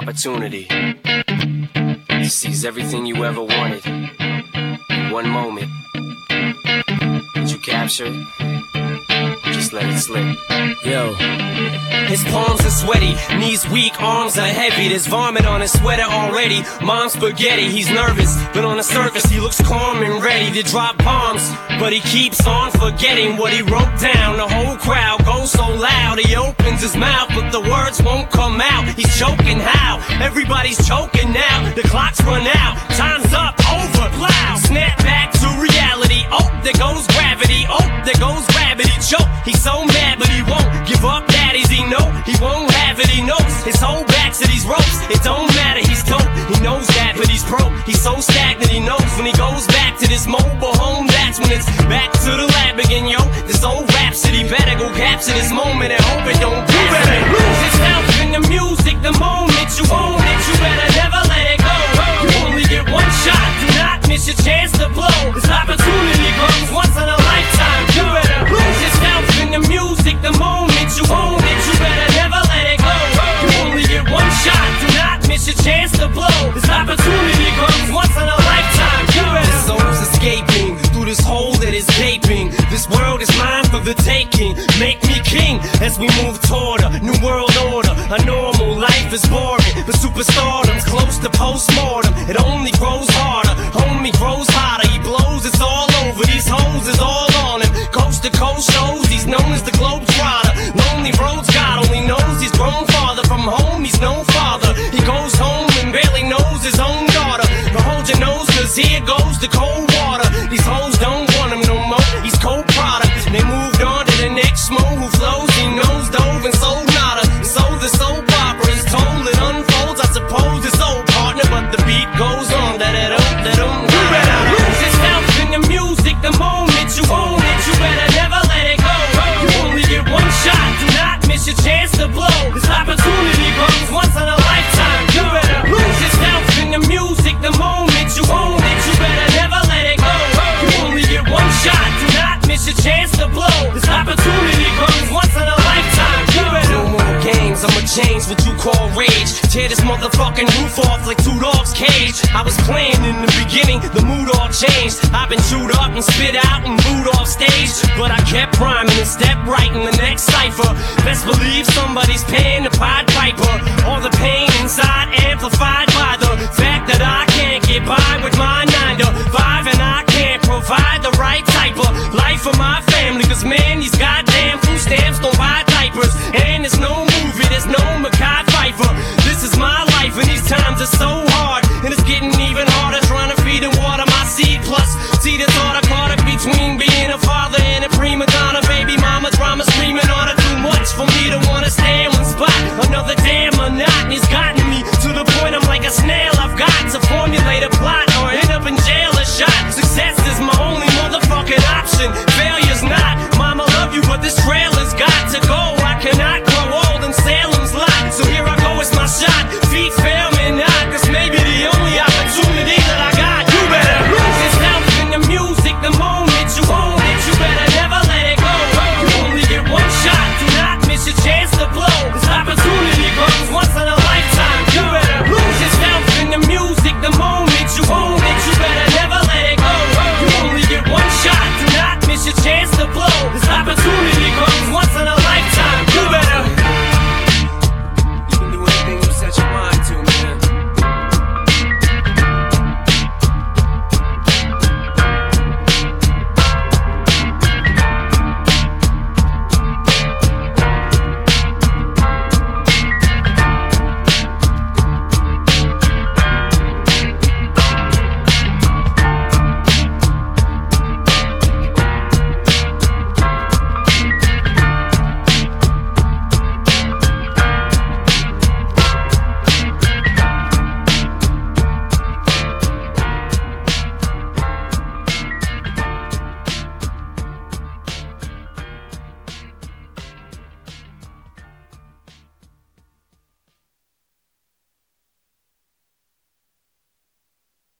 opportunity to seize everything you ever wanted in one moment. Did you capture it? Just let it slip. Yo. His palms are sweaty, knees weak, arms are heavy. There's vomit on his sweater already. Mom's spaghetti, he's nervous, but on the surface he looks calm and ready to drop bombs. But he keeps on forgetting what he wrote down. The whole crowd goes so loud, he opens his mouth, but the words won't come out. He's choking how? Everybody's choking now. The clock's run out, time's up, over, loud. Snap back to reality. Oh, there goes gravity. Oh, there goes gravity. Choke. He's so mad, but he won't give up. Daddies, he know he won't have it. He knows his whole back to these ropes. It don't matter, he's dope. He knows that, but he's broke. He's so stagnant. He knows when he goes back to this mobile home, that's when it's back to the lab again. Yo, this old rhapsody better go capture this moment and hope it don't. You better lose yourself in the music. The moment you own it, you better never let it go. You only get one shot. Do not miss your chance to blow. This opportunity comes once in a lifetime. You better lose yourself in the music. The moment you own it, you better never let it go. You only get one shot. Do not miss your chance to blow. This opportunity comes once in a lifetime. You better. The soul's escaping through this hole that is gaping. This world is mine for the taking. Make me king as we move toward a new world order. A normal life is boring, but superstardom's close to postmortem. It only grows harder, homie grows hotter. He blows, it's all over. These hoes is all on him. Coast to coast shows, he's known as the Globetrotter. Lonely roads, God only knows he's grown farther from home. He's no father. He goes home and barely knows his own daughter. But hold your nose, cause here goes the cold water. These hoes don't want him no more. He's cold product. They moved on to the next mo who flows. He knows dove and sold nada. So the soap opera is told, it unfolds. I suppose it's old partner, but the beat goes on. You better lose yourself in the music. The moment you own it, you better never let it go. You only get one shot. Do not miss your chance to blow. This opportunity comes once in a lifetime. You better lose yourself in the music. The moment you own it, you better never let it go. You only get one shot. Do not miss your chance to blow. This opportunity comes once in a lifetime. You better. No more games, I'ma change what you call rage. Tear this motherfucking roof off like two dogs' cage. I was playing in the beginning, the mood all changed. I've been chewed up and spit out and booed off stage, but I kept rhyming and stepped right in the next cipher. Best believe somebody's paying the Pied Piper. All the pain inside amplified by the fact that I can't get by with my 9 to 5, and I can't provide the right type of life for my family. Cause man, these goddamn food stamps don't buy diapers, and there's no movie, there's no Mackay Pfeiffer. This is my life and these times are so hard.